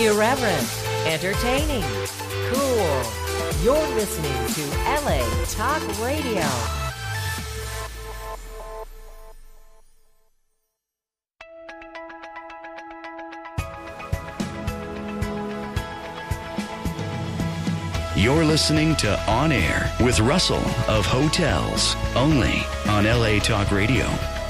Irreverent, entertaining, cool. You're listening to LA Talk Radio. You're listening to On Air with Russell of Hotels, only on LA Talk Radio.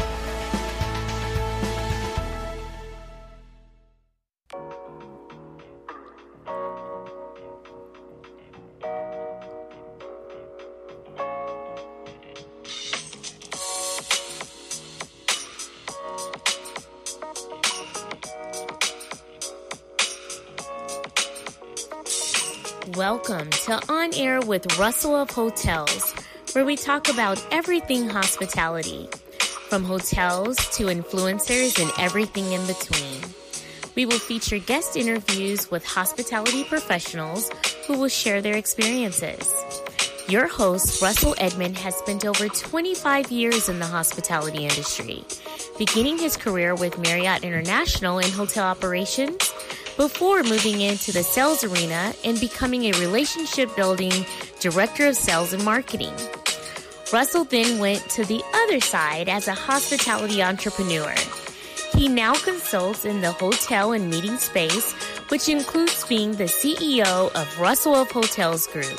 Welcome to On Air with Russell of Hotels, where we talk about everything hospitality, from hotels to influencers and everything in between. We will feature guest interviews with hospitality professionals who will share their experiences. Your host, Russell Edmond, has spent over 25 years in the hospitality industry, beginning his career with Marriott International in hotel operations, before moving into the sales arena and becoming a relationship-building director of sales and marketing. Russell then went to the other side as a hospitality entrepreneur. He now consults in the hotel and meeting space, which includes being the CEO of Russell of Hotels Group.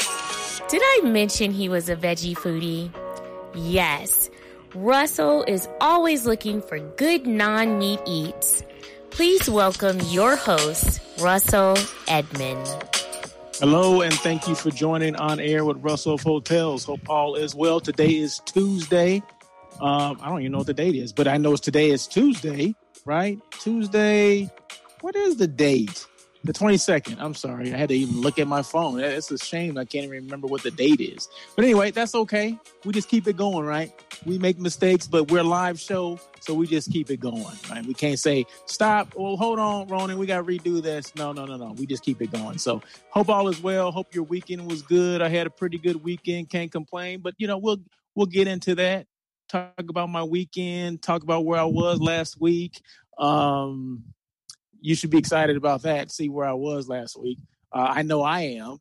Did I mention he was a veggie foodie? Yes, Russell is always looking for good non-meat eats. Please welcome your host, Russell Edmond. Hello, and thank you for joining On Air with Russell of Hotels. Hope all is well. Today is Tuesday. I don't even know what the date is, but I know today is Tuesday, right? Tuesday. What is the date? The 22nd. I'm sorry. I had to even look at my phone. It's a shame I can't even remember what the date is. But anyway, that's okay. We just keep it going, right? We make mistakes, but we're a live show, so we just keep it going, right? We can't say, stop. Well, hold on, Ronan. We got to redo this. No. We just keep it going. So hope all is well. Hope your weekend was good. I had a pretty good weekend. Can't complain. But, we'll get into that. Talk about my weekend. Talk about where I was last week. You should be excited about that. See where I was last week. I know I am.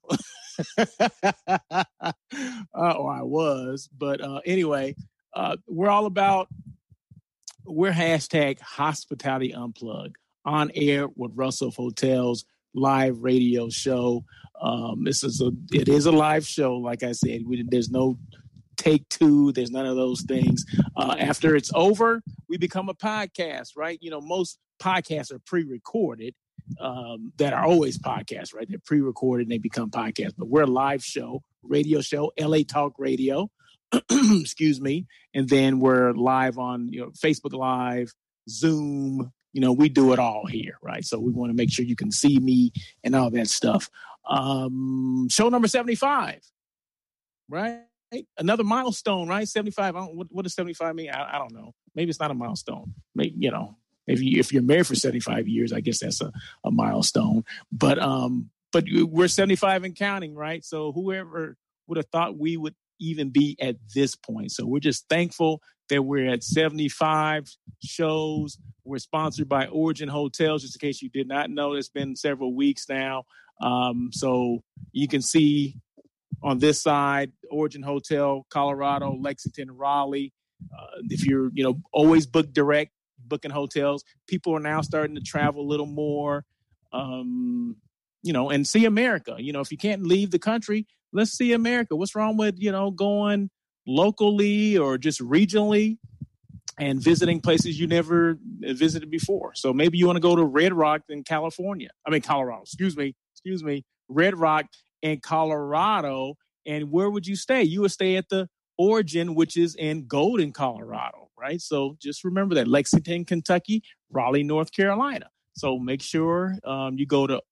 Or I was. But anyway, we're hashtag Hospitality Unplugged, On Air with Russell of Hotels, live radio show. It is a live show. Like I said, there's no take two. There's none of those things. After it's over, we become a podcast, right? Most podcasts are pre-recorded, that are always podcasts, right? They're pre-recorded and they become podcasts, but we're a live show, radio show, LA Talk Radio, excuse me. And then we're live on, Facebook Live, Zoom, we do it all here, right? So we want to make sure you can see me and all that stuff. Show number 75, right? Another milestone, right? 75. What does 75 mean? I don't know. Maybe it's not a milestone. Maybe, if you're married for 75 years, I guess that's a milestone. But we're 75 and counting, right? So whoever would have thought we would even be at this point. So we're just thankful that we're at 75 shows. We're sponsored by Origin Hotels, just in case you did not know. It's been several weeks now. So you can see on this side, Origin Hotel, Colorado, Lexington, Raleigh. If you're, always book direct, booking hotels, people are now starting to travel a little more, and see America. If you can't leave the country, let's see America. What's wrong with, going locally or just regionally and visiting places you never visited before? So maybe you want to go to Red Rock in Colorado, excuse me, Red Rock in Colorado. And where would you stay? You would stay at the Origin, which is in Golden, Colorado, right? So just remember that. Lexington, Kentucky, Raleigh, North Carolina. So make sure you go to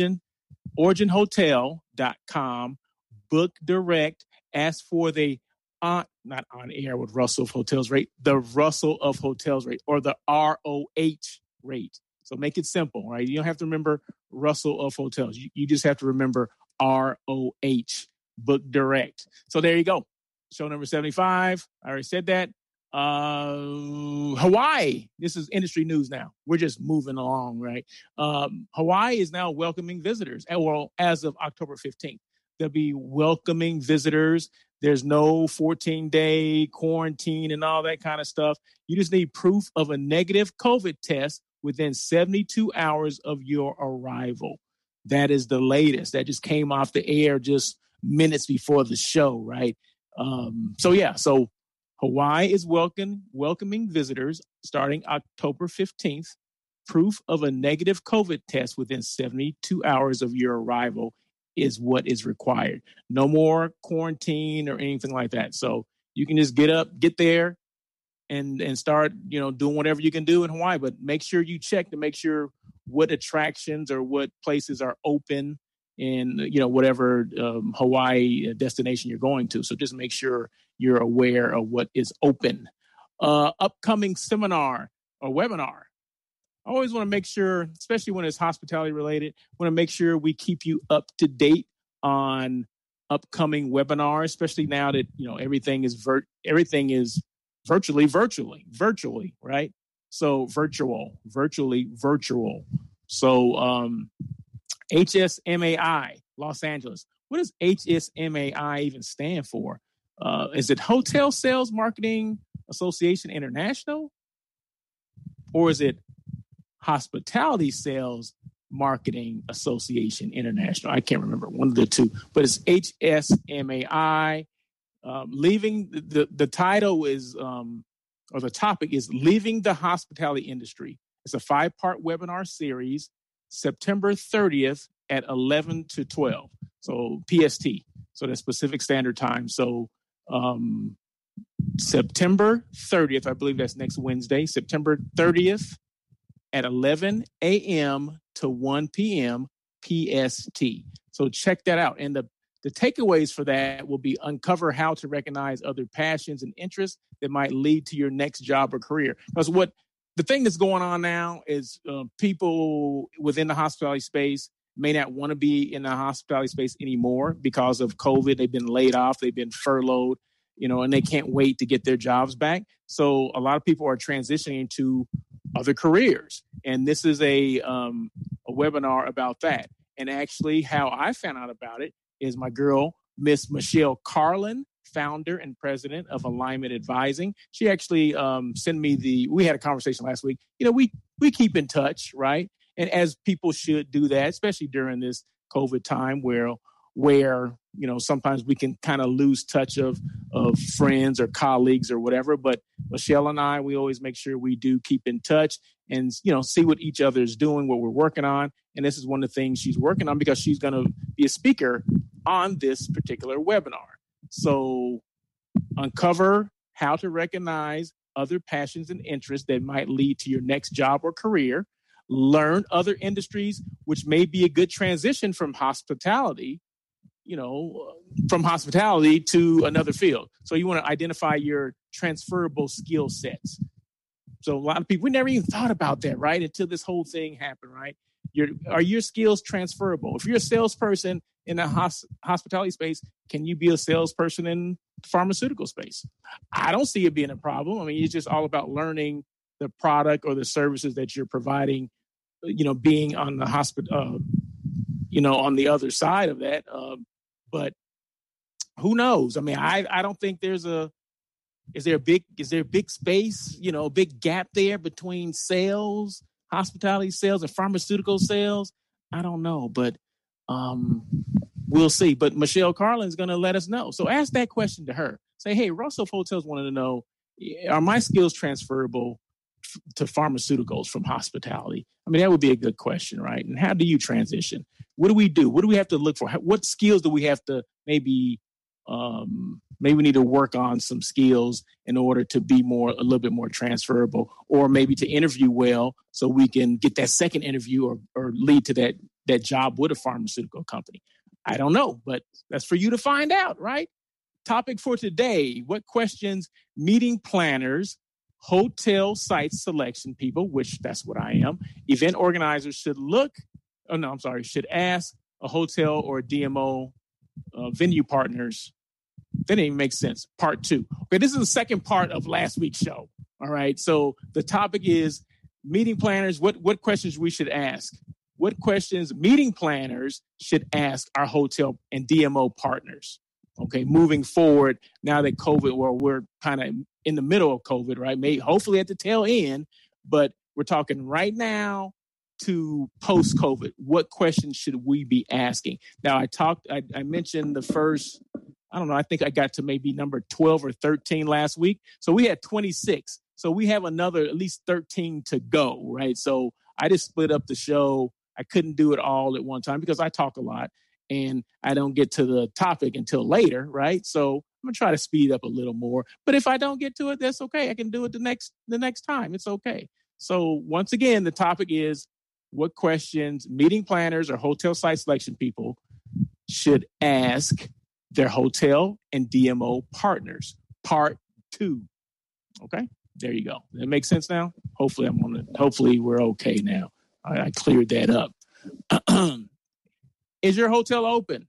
originhotel.com, book direct, ask for the not On Air with Russell of Hotels rate, the Russell of Hotels rate, or the ROH rate. So make it simple, right? You don't have to remember Russell of Hotels. You just have to remember ROH, book direct. So there you go. Show number 75. I already said that. Hawaii. This is industry news now. We're just moving along, right? Hawaii is now welcoming visitors. Well, as of October 15th, they'll be welcoming visitors. There's no 14-day quarantine and all that kind of stuff. You just need proof of a negative COVID test within 72 hours of your arrival. That is the latest. That just came off the air just minutes before the show, right? So Hawaii is welcoming visitors starting October 15th. Proof of a negative COVID test within 72 hours of your arrival is what is required. No more quarantine or anything like that. So you can just get there and start, doing whatever you can do in Hawaii, but make sure you check to make sure what attractions or what places are open in, whatever Hawaii destination you're going to. So just make sure you're aware of what is open. Upcoming seminar or webinar. I always want to make sure, especially when it's hospitality related, want to make sure we keep you up to date on upcoming webinars, especially now that, everything is virtually, right? So virtually virtual. So HSMAI, Los Angeles. What does HSMAI even stand for? Is it Hotel Sales Marketing Association International? Or is it Hospitality Sales Marketing Association International? I can't remember, one of the two, but it's HSMAI. Leaving the title is, or the topic is Leaving the Hospitality Industry. It's a 5-part webinar series, September 30th at 11 to 12. So PST. So that's Pacific Standard Time. So September 30th, I believe that's next Wednesday, September 30th at 11 a.m. to 1 p.m. PST. So check that out. And the takeaways for that will be uncover how to recognize other passions and interests that might lead to your next job or career. Because the thing that's going on now is people within the hospitality space may not want to be in the hospitality space anymore because of COVID. They've been laid off, they've been furloughed, and they can't wait to get their jobs back. So a lot of people are transitioning to other careers. And this is a webinar about that. And actually how I found out about it is my girl, Miss Michelle Carlin, founder and president of Alignment Advising. She actually sent me we had a conversation last week. We keep in touch, right? And as people should do that, especially during this COVID time where sometimes we can kind of lose touch of friends or colleagues or whatever. But Michelle and I, we always make sure we do keep in touch and, see what each other is doing, what we're working on. And this is one of the things she's working on because she's going to be a speaker on this particular webinar. So uncover how to recognize other passions and interests that might lead to your next job or career. Learn other industries, which may be a good transition from hospitality, from hospitality to another field. So you want to identify your transferable skill sets. So a lot of people, we never even thought about that, right? Until this whole thing happened, right? Are your skills transferable? If you're a salesperson in the hospitality space, can you be a salesperson in the pharmaceutical space? I don't see it being a problem. I mean, it's just all about learning the product or the services that you're providing, being on the hospital, on the other side of that. But who knows? I mean, I don't think is there a big space, a big gap there between sales, hospitality sales and pharmaceutical sales? I don't know, but we'll see. But Michelle Carlin is going to let us know. So ask that question to her. Say, hey, Russell Hotels wanted to know, are my skills transferable to pharmaceuticals from hospitality? I mean, that would be a good question, right? And how do you transition? What do we do? What do we have to look for? What skills do we have to maybe we need to work on some skills in order to be a little bit more transferable, or maybe to interview well so we can get that second interview or lead to that job with a pharmaceutical company. I don't know, but that's for you to find out, right? Topic for today: what questions meeting planners, hotel site selection people, which that's what I am, event organizers should ask a hotel or DMO venue partners That didn't even make sense. Part 2. Okay, this is the second part of last week's show. All right. So the topic is meeting planners. What questions we should ask? What questions meeting planners should ask our hotel and DMO partners? Okay, moving forward now that COVID, well, we're kind of in the middle of COVID, right? Maybe hopefully at the tail end, but we're talking right now to post-COVID. What questions should we be asking? Now, I mentioned the first, I don't know, I think I got to maybe number 12 or 13 last week. So we had 26. So we have another at least 13 to go, right? So I just split up the show. I couldn't do it all at one time because I talk a lot and I don't get to the topic until later, right? So I'm gonna try to speed up a little more. But if I don't get to it, that's okay. I can do it the next time. It's okay. So once again, the topic is what questions meeting planners or hotel site selection people should ask their hotel and DMO partners. Part 2. Okay, there you go. That makes sense now? Hopefully we're okay now. I cleared that up. Is your hotel open?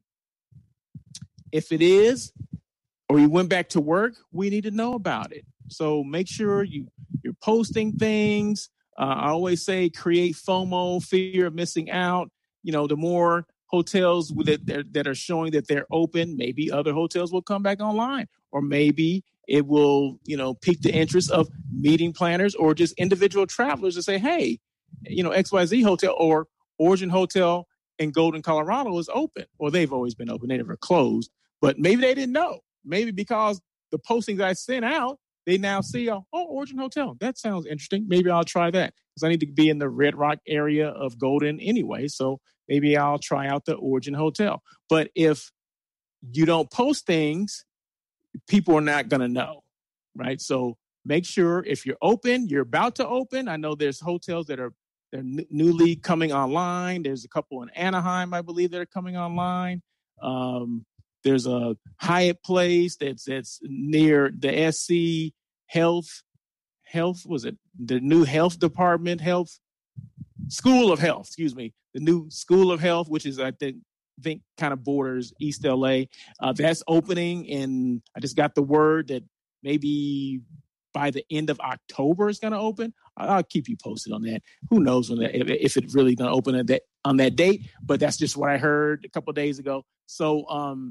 If it is, or you went back to work, we need to know about it. So make sure you're posting things. I always say create FOMO, fear of missing out. You know, the more hotels that are showing that they're open, maybe other hotels will come back online, or maybe it will, pique the interest of meeting planners or just individual travelers to say, hey, XYZ Hotel or Origin Hotel in Golden, Colorado is open. Well, they've always been open. They never closed, but maybe they didn't know. Maybe because the postings I sent out, they now see, Origin Hotel. That sounds interesting. Maybe I'll try that because I need to be in the Red Rock area of Golden anyway. So maybe I'll try out the Origin Hotel. But if you don't post things, people are not going to know, right? So make sure if you're open, you're about to open. I know there's hotels they're newly coming online. There's a couple in Anaheim, I believe, that are coming online. There's a Hyatt place that's near the SC Health, was it the new health department, School of Health, the new School of Health, which is, I think kind of borders East LA. That's opening, and I just got the word that maybe by the end of October it's going to open. I'll keep you posted on that. Who knows if it's really going to open on that date, but that's just what I heard a couple of days ago. So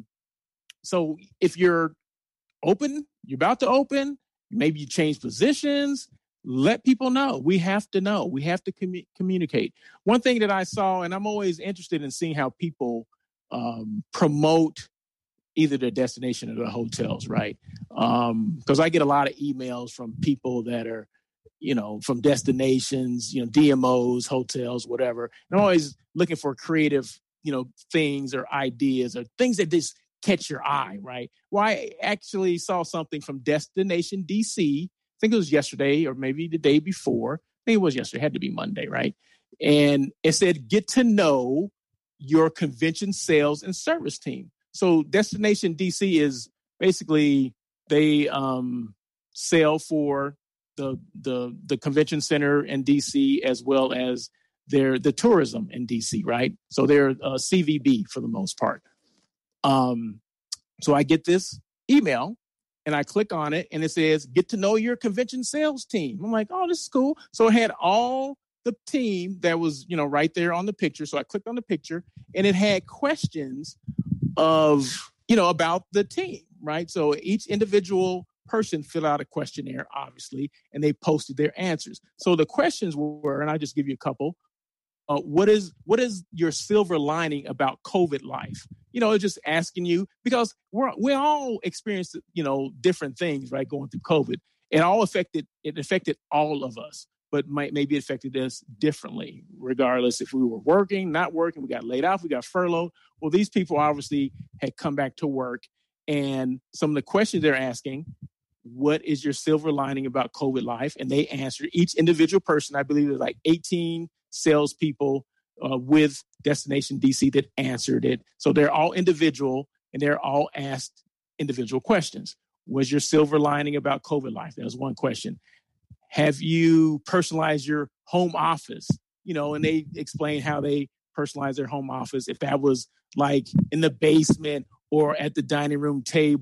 if you're open, you're about to open, maybe you change positions, let people know. We have to know. We have to communicate. One thing that I saw, and I'm always interested in seeing how people promote either their destination or the hotels, right? Because I get a lot of emails from people that are, from destinations, DMOs, hotels, whatever. And I'm always looking for creative, things or ideas or things that just catch your eye, right? Well, I actually saw something from Destination DC. I think it was yesterday or maybe the day before. I think it was yesterday. It had to be Monday, right? And it said, get to know your convention sales and service team. So Destination DC is basically they sell for the convention center in DC as well as the tourism in DC, right? So they're CVB for the most part. So I get this email and I click on it and it says, get to know your convention sales team. I'm like, oh, this is cool. So it had all the team that was, right there on the picture. So I clicked on the picture and it had questions of, about the team, right? So each individual person filled out a questionnaire, obviously, and they posted their answers. So the questions were, and I'll just give you a couple. What is your silver lining about COVID life? Just asking you, because we all experienced, different things, right? Going through COVID. It affected all of us, but maybe it affected us differently, regardless if we were working, not working, we got laid off, we got furloughed. Well, these people obviously had come back to work, and some of the questions they're asking, what is your silver lining about COVID life? And they answered, each individual person, I believe there's like 18 salespeople with Destination DC that answered it. So they're all individual and they're all asked individual questions. Was your silver lining about COVID life? That was one question. Have you personalized your home office? And they explain how they personalize their home office. If that was like in the basement or at the dining room table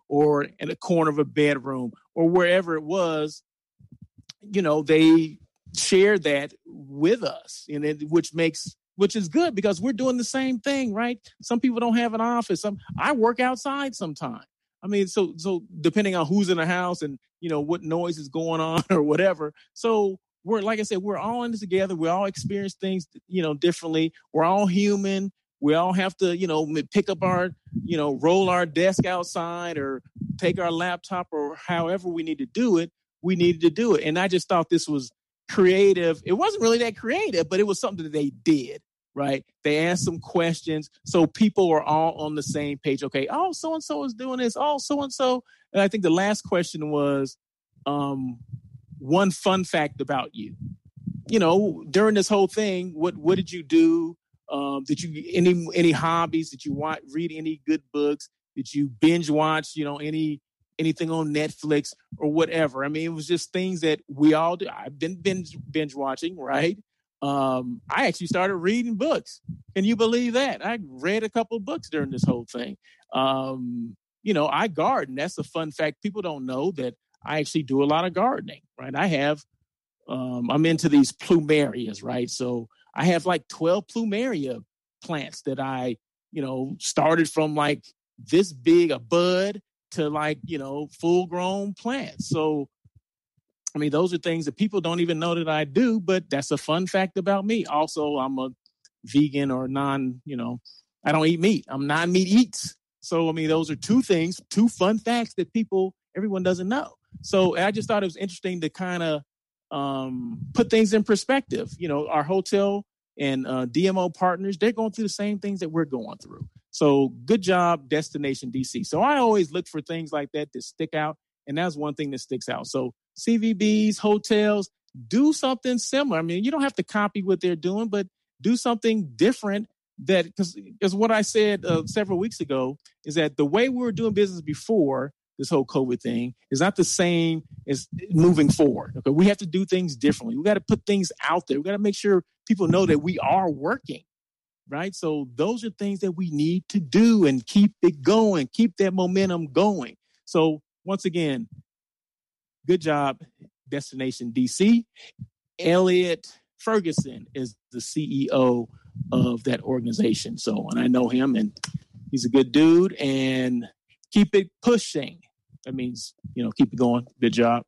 or in a corner of a bedroom or wherever it was, they shared that with us, which is good because we're doing the same thing, right? Some people don't have an office. I work outside sometimes. I mean, so depending on who's in the house and, what noise is going on or whatever. So like I said, we're all in this together. We all experience things, differently. We're all human. We all have to, pick up our, roll our desk outside or take our laptop or however we need to do it. We needed to do it. And I just thought this was creative. It wasn't really that creative, but it was something that they did, right? They asked some questions. So people are all on the same page. Okay. Oh, so-and-so is doing this. Oh, so-and-so. And I think the last question was, one fun fact about you. During this whole thing, what did you do? Did you any hobbies? Did you read any good books? Did you binge watch? Anything on Netflix or whatever? I mean, it was just things that we all do. I've been binge watching, right? I actually started reading books. Can you believe that? I read a couple of books during this whole thing. I garden. That's a fun fact. People don't know that I actually do a lot of gardening, right? I'm into these plumerias, right? So I have like 12 plumeria plants that I, started from like this big a bud to like, full grown plants. So, I mean, those are things that people don't even know that I do, but that's a fun fact about me. Also, I'm a vegan or I don't eat meat. I'm non-meat eats. So, I mean, those are two fun facts that everyone doesn't know. So I just thought it was interesting to kind of put things in perspective. Our hotel and DMO partners, they're going through the same things that we're going through. So good job, Destination DC. So I always look for things like that stick out. And that's one thing that sticks out. So CVBs, hotels, do something similar. I mean, you don't have to copy what they're doing, but do something different. Because what I said several weeks ago is that the way we were doing business before this whole COVID thing is not the same as moving forward. Okay, we have to do things differently. We got to put things out there. We got to make sure people know that we are working, right? So those are things that we need to do and keep it going, keep that momentum going. So once again, good job, Destination DC. Elliot Ferguson is the CEO of that organization. So, and I know him and he's a good dude, and keep it pushing. That means, keep it going. Good job.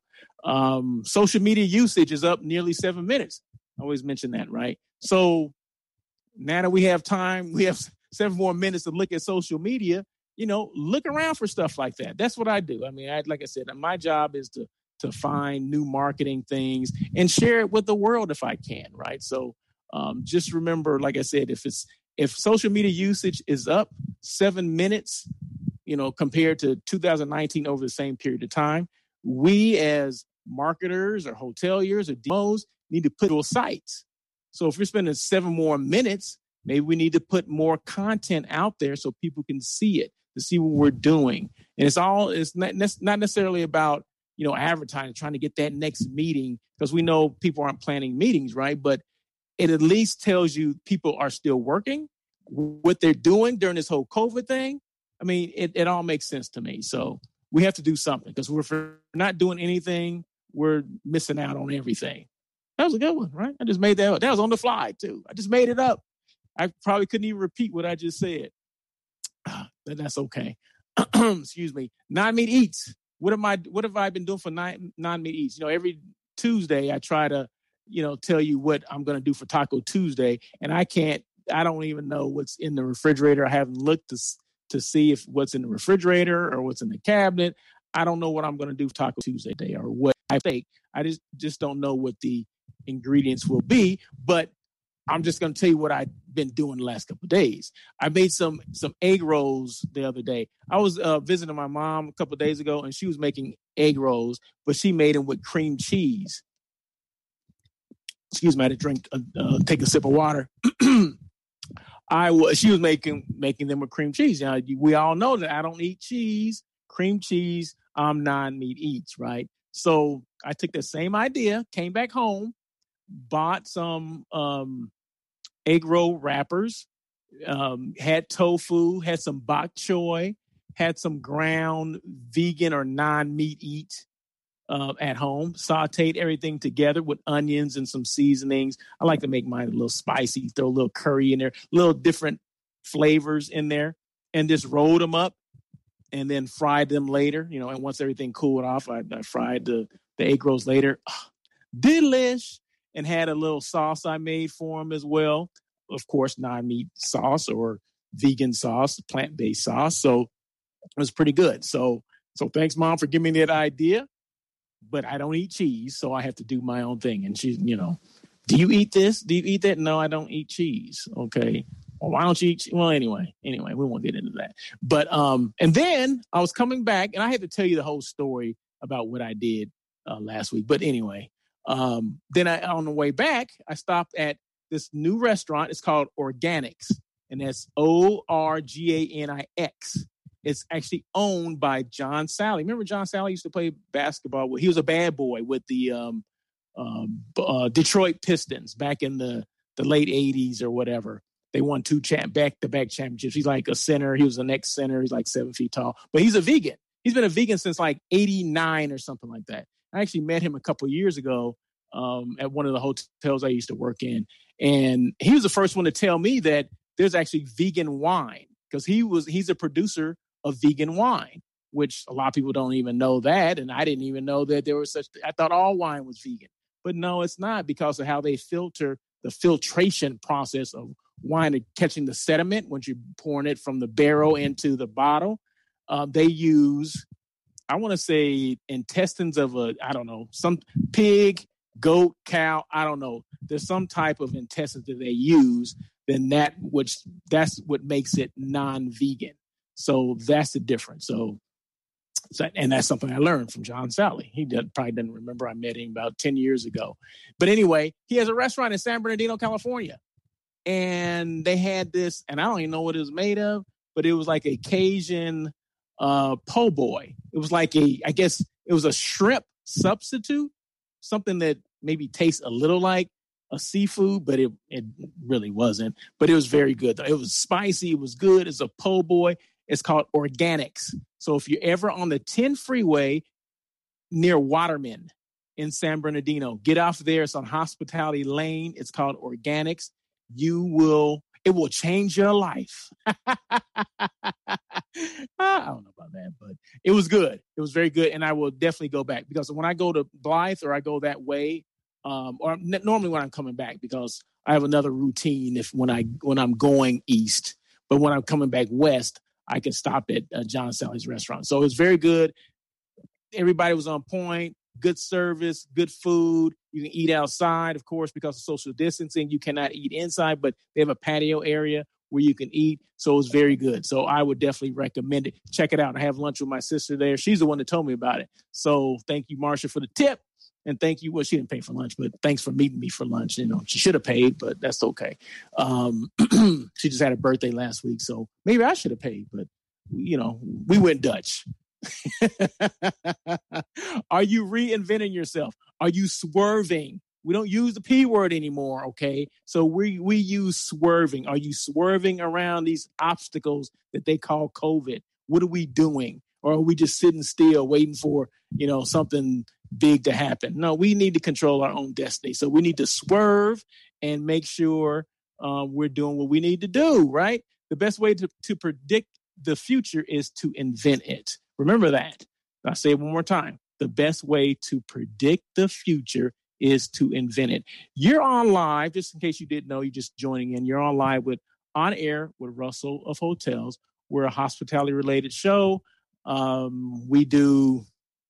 Social media usage is up nearly 7 minutes. I always mention that, right? So now that we have time, we have 7 more minutes to look at social media, look around for stuff like that. That's what I do. I mean, like I said, my job is to find new marketing things and share it with the world if I can, right? So just remember, like I said, if social media usage is up 7 minutes, compared to 2019 over the same period of time, we as marketers or hoteliers or DMOs need to put on sites. So if you're spending 7 more minutes, maybe we need to put more content out there so people can see it, to see what we're doing. And it's not necessarily about, advertising, trying to get that next meeting, because we know people aren't planning meetings, right? But it at least tells you people are still working, what they're doing during this whole COVID thing. I mean, it all makes sense to me. So we have to do something, because if we're not doing anything, we're missing out on everything. That was a good one, right? I just made that up. That was on the fly, too. I just made it up. I probably couldn't even repeat what I just said. But that's okay. Excuse me. Non-meat eats. What have I been doing for non-meat eats? Every Tuesday I try to, tell you what I'm going to do for Taco Tuesday. And I don't even know what's in the refrigerator. I haven't looked to see if what's in the refrigerator or what's in the cabinet. I don't know what I'm going to do for Taco Tuesday day or what I think. I just don't know what the ingredients will be, but I'm just going to tell you what I've been doing the last couple of days. I made some egg rolls the other day. I was visiting my mom a couple of days ago, and she was making egg rolls, but she made them with cream cheese. Excuse me, I had to take a sip of water. She was making them with cream cheese. We all know that I don't eat cheese, cream cheese. I'm non-meat eats, right? So I took the same idea, came back home, bought some egg roll wrappers, had tofu, had some bok choy, had some ground vegan or non-meat eat at home, sauteed everything together with onions and some seasonings. I like to make mine a little spicy, throw a little curry in there, little different flavors in there, and just rolled them up and then fried them later, and once everything cooled off, I fried the egg rolls later. Delish. And had a little sauce I made for them as well. Of course, non-meat sauce or vegan sauce, plant-based sauce. So it was pretty good. So thanks, Mom, for giving me that idea. But I don't eat cheese, so I have to do my own thing. And she's, do you eat this? Do you eat that? No, I don't eat cheese. Okay. Well, why don't you eat? Well, anyway, we won't get into that. But and then I was coming back, and I had to tell you the whole story about what I did last week. But anyway. Then on the way back, I stopped at this new restaurant. It's called Organix, and that's Organix. It's actually owned by John Sally. Remember John Sally used to play basketball? He was a bad boy with the Detroit Pistons back in the late 80s or whatever. They won 2 back-to-back championships. He's like a center. He was the next center. He's like 7 feet tall, but he's a vegan. He's been a vegan since like 89 or something like that. I actually met him a couple of years ago at one of the hotels I used to work in. And he was the first one to tell me that there's actually vegan wine, because he's a producer of vegan wine, which a lot of people don't even know that. And I didn't even know that there was I thought all wine was vegan. But no, it's not, because of how they filter the filtration process of wine and catching the sediment when you're pouring it from the barrel into the bottle. They use, I want to say, intestines of some pig, goat, cow. I don't know. There's some type of intestines that they use. Then that's what makes it non-vegan. So that's the difference. So and that's something I learned from John Sally. He probably doesn't remember. I met him about 10 years ago. But anyway, he has a restaurant in San Bernardino, California. And they had this, and I don't even know what it was made of, but it was like a Cajun po' boy. It was like I guess it was a shrimp substitute, something that maybe tastes a little like a seafood, but it really wasn't. But it was very good, though. It was spicy. It was good. It's a po' boy. It's called Organix. So if you're ever on the 10 freeway near Waterman in San Bernardino, get off there. It's on Hospitality Lane. It's called Organix. It will change your life. I don't know about that, but it was good. It was very good. And I will definitely go back, because when I go to Blythe or I go that way, or normally when I'm coming back, because I have another routine when I'm going east, but when I'm coming back west, I can stop at John Sally's restaurant. So it was very good. Everybody was on point. Good service, good food. You can eat outside, of course, because of social distancing. You cannot eat inside, but they have a patio area where you can eat. So it was very good. So I would definitely recommend it. Check it out. I have lunch with my sister there. She's the one that told me about it. So thank you, Marsha, for the tip. And thank you. Well, she didn't pay for lunch, but thanks for meeting me for lunch. She should have paid, but that's okay. She just had a birthday last week, so maybe I should have paid, but we went Dutch. Are you reinventing yourself? Are you swerving? We don't use the P word anymore, okay? So we use swerving. Are you swerving around these obstacles that they call COVID? What are we doing? Or are we just sitting still waiting for, something big to happen? No, we need to control our own destiny. So we need to swerve and make sure we're doing what we need to do, right? The best way to predict the future is to invent it. Remember that. I'll say it one more time. The best way to predict the future is to invent it. You're on live, just in case you didn't know, you're just joining in. You're on live On Air with Russell of Hotels. We're a hospitality-related show. We're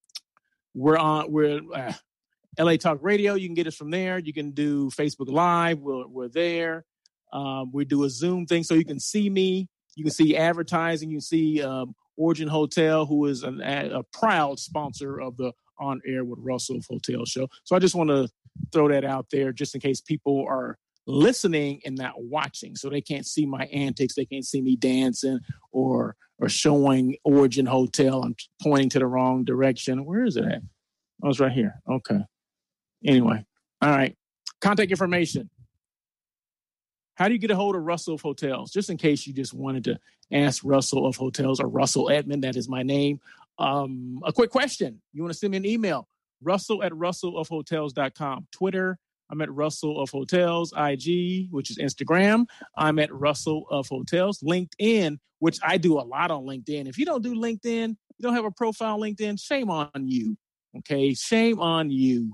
LA Talk Radio. You can get us from there. You can do Facebook Live. We're there. We do a Zoom thing so you can see me. You can see advertising. You can see Origin Hotel, who is a proud sponsor of the On Air with Russell of Hotel show. So I just want to throw that out there just in case people are listening and not watching. So they can't see my antics. They can't see me dancing or showing Origin Hotel. I'm pointing to the wrong direction. Where is it at? Oh, it's right here. Okay. Anyway. All right. Contact information. how do you get a hold of Russell of Hotels? Just in case you just wanted to ask Russell of Hotels or Russell Edmond, that is my name. A quick question. You want to send me an email, russell@russellofhotels.com. Twitter, I'm at Russell of Hotels. IG, which is Instagram, I'm at Russell of Hotels. LinkedIn, which I do a lot on LinkedIn. If you don't do LinkedIn, you don't have a profile on LinkedIn, shame on you. Okay, shame on you.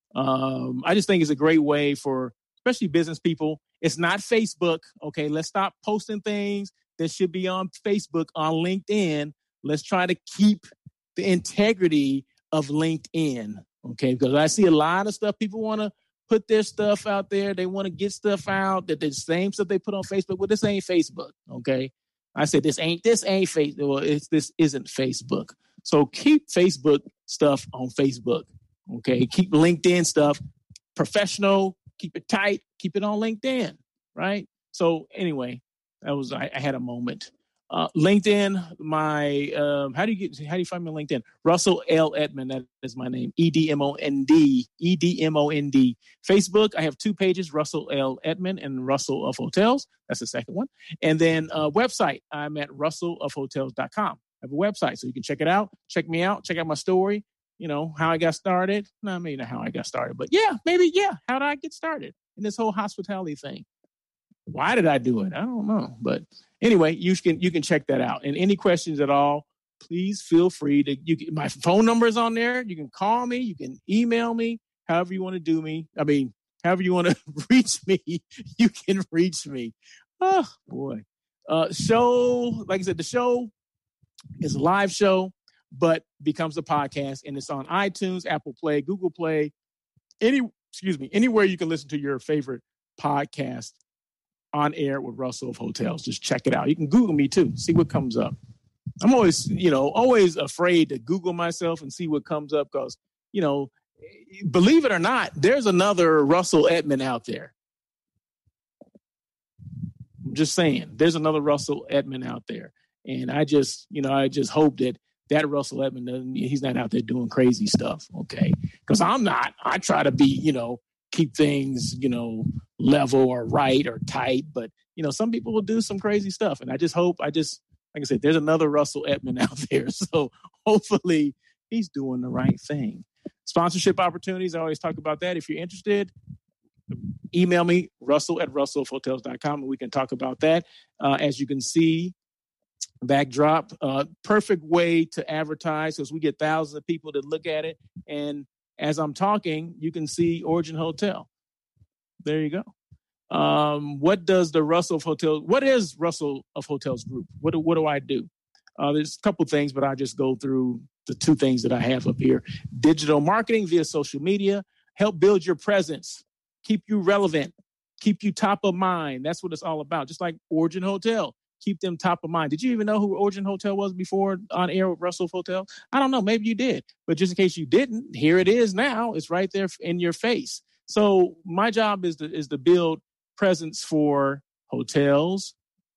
I just think it's a great way for especially business people. It's not Facebook. Okay, let's stop posting things that should be on Facebook on LinkedIn. Let's try to keep the integrity of LinkedIn. Okay, because I see a lot of stuff. People want to put their stuff out there. They want to get stuff out that the same stuff they put on Facebook. Well, this ain't Facebook. Okay, I said this ain't Facebook. Well, this isn't Facebook. So keep Facebook stuff on Facebook. Okay, keep LinkedIn stuff professional. Keep it tight. Keep it on LinkedIn. Right. So anyway, that was I had a moment. LinkedIn, how do you find me on LinkedIn? Russell L. Edmond, that is my name. EDMOND. Facebook, I have 2 pages, Russell L. Edmond and Russell of Hotels. That's the second one. And then website, I'm at russellofhotels.com. I have a website, so you can check it out. Check me out. Check out my story. You know, how I got started. No, maybe not how I got started, but how did I get started in this whole hospitality thing? Why did I do it? I don't know. But anyway, you can check that out. And any questions at all, please feel free to. My phone number is on there. You can call me. You can email me. However you want to do me. I mean, however you want to reach me, you can reach me. Oh boy. Show, like I said, the show is a live show, but becomes a podcast, and it's on iTunes, Apple Play, Google Play, anywhere you can listen to your favorite podcast. On Air with Russell of Hotels. Just check it out. You can Google me too. See what comes up. I'm always afraid to Google myself and see what comes up because, believe it or not, there's another Russell Edmond out there. I'm just saying, there's another Russell Edmond out there. And I just hope that Russell Edmond, he's not out there doing crazy stuff. Okay. Because I'm not. I try to be, keep things, level or right or tight. But, some people will do some crazy stuff. And I just hope, like I said, there's another Russell Edmond out there. So hopefully he's doing the right thing. Sponsorship opportunities, I always talk about that. If you're interested, email me, russell@russellofhotels.com, and we can talk about that. As you can see, backdrop, perfect way to advertise because we get thousands of people that look at it. And as I'm talking, you can see Origin Hotel. There you go. What is Russell of Hotels Group? What do I do? There's a couple things, but I just go through the 2 things that I have up here. Digital marketing via social media, help build your presence, keep you relevant, keep you top of mind. That's what it's all about. Just like Origin Hotel. Keep them top of mind. Did you even know who Origin Hotel was before on air with Russell Hotel? I don't know. Maybe you did. But just in case you didn't, here it is now. It's right there in your face. So my job is to build presence for hotels,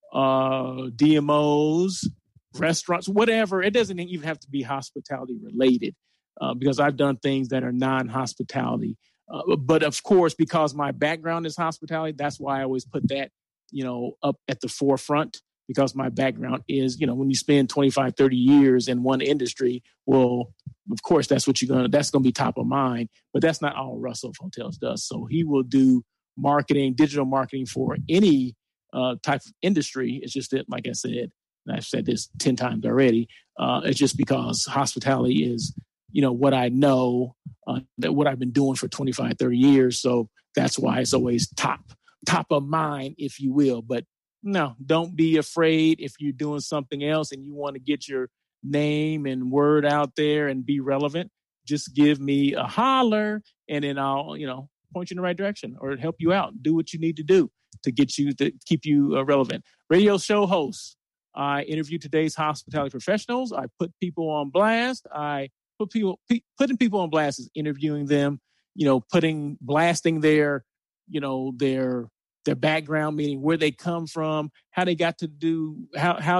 DMOs, restaurants, whatever. It doesn't even have to be hospitality related because I've done things that are non-hospitality. But of course, because my background is hospitality, that's why I always put that, up at the forefront. Because my background is, when you spend 25, 30 years in one industry, well, of course, that's going to be top of mind. But that's not all Russell of Hotels does. So he will do marketing, digital marketing for any type of industry. It's just that, like I said, and I've said this 10 times already, it's just because hospitality is, what I know, that what I've been doing for 25, 30 years. So that's why it's always top of mind, if you will. But no, don't be afraid if you're doing something else and you want to get your name and word out there and be relevant. Just give me a holler and then I'll, point you in the right direction or help you out. Do what you need to do to keep you relevant. Radio show host. I interview today's hospitality professionals. I put people on blast. Putting people on blast is interviewing them, blasting their background, meaning where they come from, how they got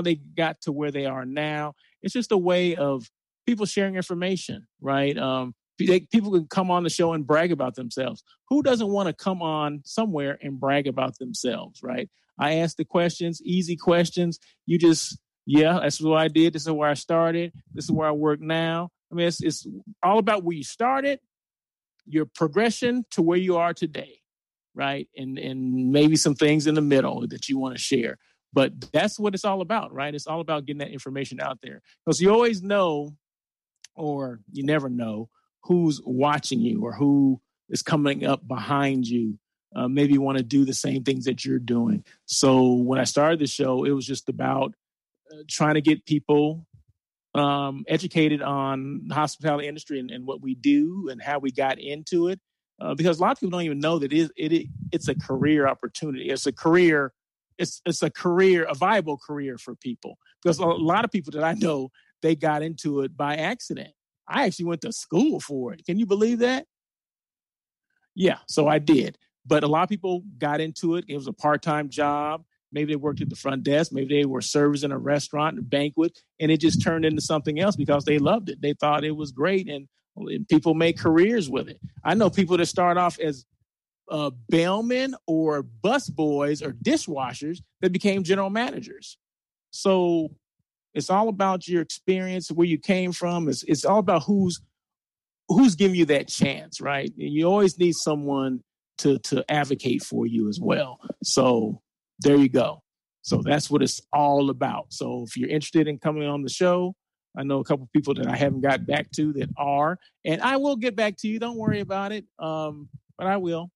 to where they are now. It's just a way of people sharing information, right? People can come on the show and brag about themselves. Who doesn't want to come on somewhere and brag about themselves, right? I ask the questions, easy questions. You just, that's what I did. This is where I started. This is where I work now. I mean, it's all about where you started, your progression to where you are today, right? And maybe some things in the middle that you want to share. But that's what it's all about, right? It's all about getting that information out there. Because you always know, or you never know, who's watching you or who is coming up behind you. Maybe want to do the same things that you're doing. So when I started the show, it was just about trying to get people educated on the hospitality industry and what we do and how we got into it. Because a lot of people don't even know that it's a career opportunity. It's a career. It's a viable career for people. Because a lot of people that I know, they got into it by accident. I actually went to school for it. Can you believe that? Yeah, so I did. But a lot of people got into it. It was a part-time job. Maybe they worked at the front desk. Maybe they were servers in a restaurant, a banquet, and it just turned into something else because they loved it. They thought it was great, and people make careers with it. I know people that start off as bellmen or bus boys or dishwashers that became general managers. So it's all about your experience, where you came from. It's all about who's giving you that chance, right? And you always need someone to advocate for you as well. So there you go. So that's what it's all about. So if you're interested in coming on the show, I know a couple of people that I haven't got back to that are, and I will get back to you. Don't worry about it. But I will.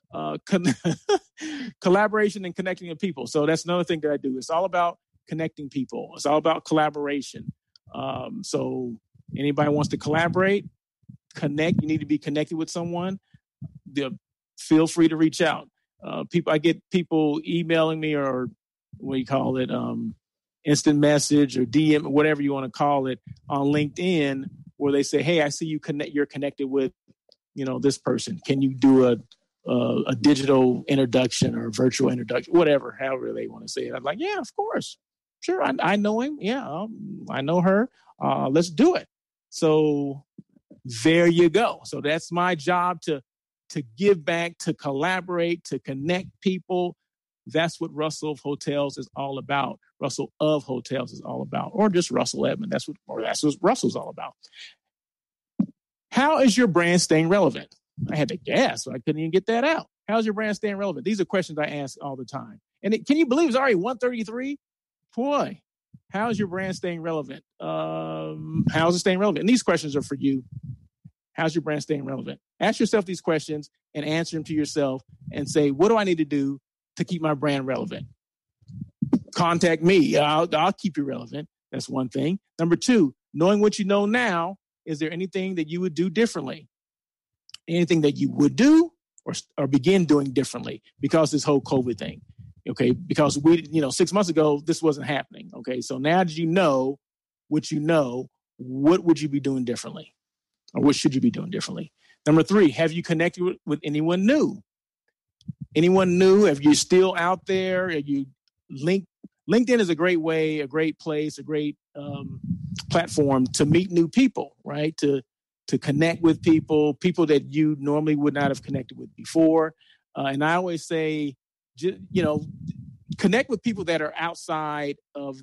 Collaboration and connecting with people. So that's another thing that I do. It's all about connecting people. It's all about collaboration. So anybody wants to collaborate, connect, you need to be connected with someone. Feel free to reach out. I get people emailing me, or what do you call it? Instant message or DM, whatever you want to call it, on LinkedIn, where they say, "Hey, I see you're connected with, this person. Can you do a digital introduction or virtual introduction, whatever, however they want to say it?" I'm like, "Yeah, of course, sure. I know him. Yeah, I know her. Let's do it." So there you go. So that's my job, to give back, to collaborate, to connect people. That's what Russell of Hotels is all about. Russell of Hotels is all about, or just Russell Edmond. That's what Russell's all about. How is your brand staying relevant? I had to guess, so I couldn't even get that out. How's your brand staying relevant? These are questions I ask all the time. And can you believe it's already 1:33? Boy, how's your brand staying relevant? How's it staying relevant? And these questions are for you. How's your brand staying relevant? Ask yourself these questions and answer them to yourself and say, what do I need to do to keep my brand relevant? Contact me. I'll keep you relevant. That's one thing. Number two, knowing what you know now, is there anything that you would do differently? Anything that you would do or begin doing differently because this whole COVID thing? Okay, because 6 months ago, this wasn't happening. Okay, so now that you know what you know, what would you be doing differently? Or what should you be doing differently? Number three, have you connected with anyone new? Anyone new? If you're still out there, LinkedIn is a great way, a great place, a great platform to meet new people, right? To connect with people that you normally would not have connected with before. And I always say, connect with people that are outside of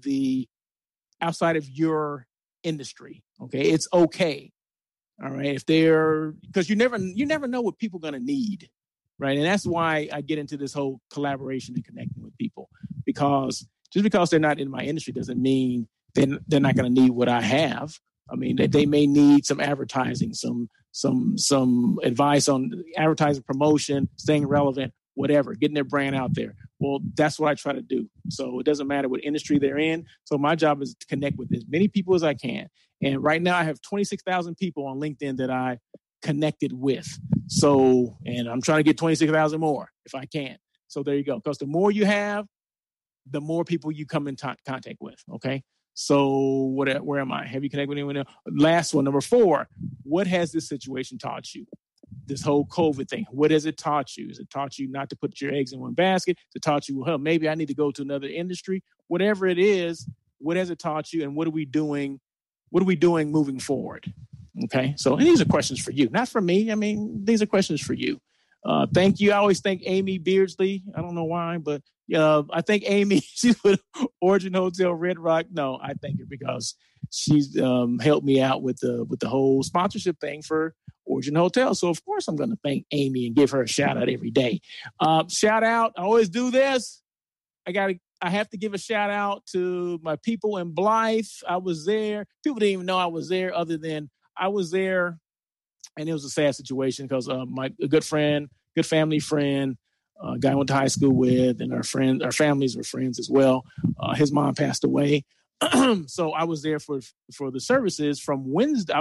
your industry. Okay, it's okay. All right, because you never know what people are going to need, right? And that's why I get into this whole collaboration and connecting with people, because just because they're not in my industry doesn't mean they're not going to need what I have. I mean, they may need some advertising, some advice on advertising, promotion, staying relevant, whatever, getting their brand out there. Well, that's what I try to do. So it doesn't matter what industry they're in. So my job is to connect with as many people as I can. And right now I have 26,000 people on LinkedIn that I connected with. So, and I'm trying to get 26,000 more if I can. So there you go. Because the more you have, the more people you come in contact with. Okay. So where am I? Have you connected with anyone else? Last one, number 4. What has this situation taught you? This whole COVID thing. What has it taught you? Has it taught you not to put your eggs in one basket? Has it taught you, well, maybe I need to go to another industry? Whatever it is, what has it taught you? And what are we doing moving forward? Okay. So, and these are questions for you, not for me. I mean, these are questions for you. Thank you. I always thank Amy Beardsley. I don't know why, but I thank Amy. She's with Origin Hotel Red Rock. No, I thank her because she's helped me out with the whole sponsorship thing for Origin Hotel. So of course I'm going to thank Amy and give her a shout out every day. Shout out. I always do this. I have to give a shout out to my people in Blythe. I was there. People didn't even know I was there other than I was there. And it was a sad situation because a good family friend, guy I went to high school with, and our families were friends as well. His mom passed away. So I was there for the services from Wednesday.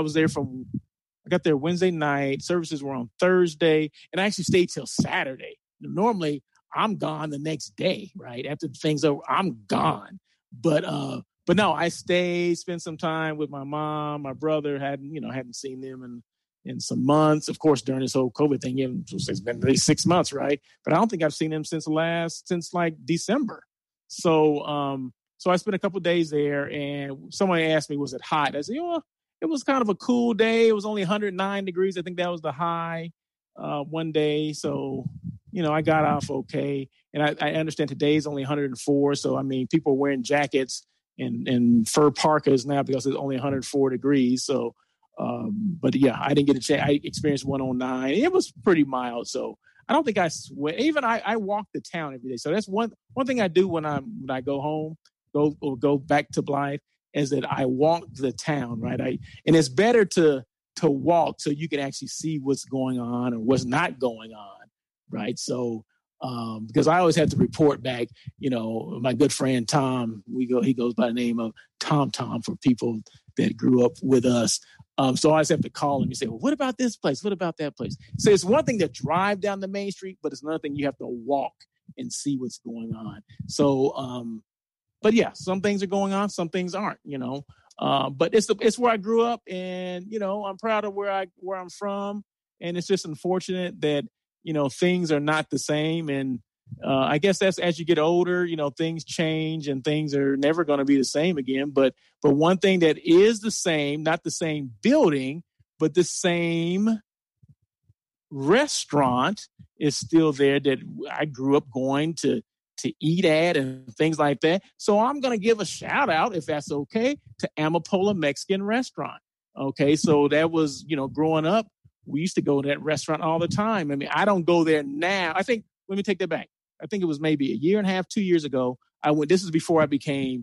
I got there Wednesday night. Services were on Thursday, and I actually stayed till Saturday. Normally, I'm gone the next day, right? After things over, I'm gone. But no, I stayed, spent some time with my mom. My brother hadn't seen them in some months. Of course, during this whole COVID thing, it's been at least 6 months, right? But I don't think I've seen him since like December. So I spent a couple of days there, and someone asked me, was it hot? I said, it was kind of a cool day. It was only 109 degrees. I think that was the high one day. So, I got off okay. And I understand today's only 104. So, I mean, people are wearing jackets and fur parkas now because it's only 104 degrees. So, but yeah, I didn't get a chance. I experienced 109. It was pretty mild. So I don't think I sweat. Even I walk the town every day. So that's one thing I do when I go home, go back to Blythe, is that I walk the town, right? And it's better to walk so you can actually see what's going on or what's not going on, right? So because I always have to report back, my good friend Tom, he goes by the name of Tom for people that grew up with us. So I always have to call him and say, well, what about this place? What about that place? So it's one thing to drive down the main street, but it's another thing you have to walk and see what's going on. So, but yeah, some things are going on, some things aren't, but it's where I grew up, and, I'm proud of where I'm from. And it's just unfortunate that, things are not the same. And I guess that's as you get older, things change and things are never going to be the same again. But one thing that is the same, not the same building, but the same restaurant is still there that I grew up going to eat at and things like that. So I'm going to give a shout out, if that's okay, to Amapola Mexican Restaurant. Okay. So that was, growing up, we used to go to that restaurant all the time. I mean, I don't go there now. Let me take that back. I think it was maybe a year and a half, 2 years ago. This is before I became